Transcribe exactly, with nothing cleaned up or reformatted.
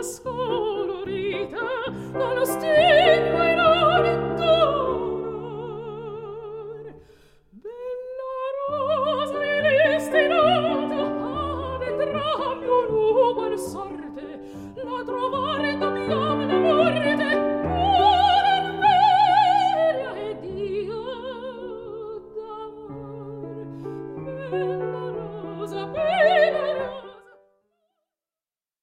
scolorita dallo stigma e non dolor. Bella rosa e destinata ad entrambi un'ugual sorte, la trovare dobbiamo la morte, pur vera ed io d'amor. Bella